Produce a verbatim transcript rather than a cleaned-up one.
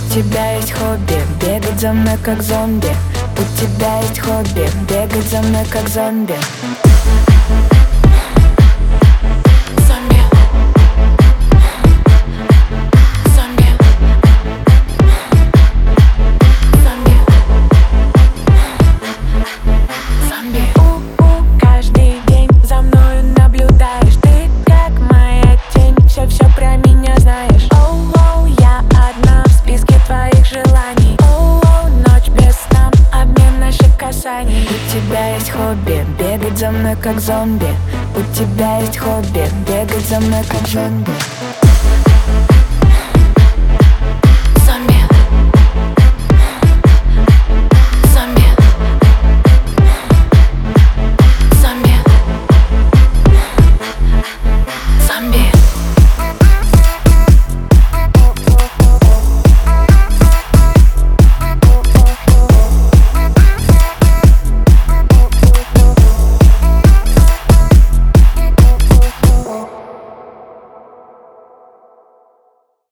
У тебя есть хобби бегать за мной как зомби. У тебя есть хобби бегать за мной как зомби. У тебя есть хобби бегать за мной как зомби. У тебя есть хобби бегать за мной как зомби.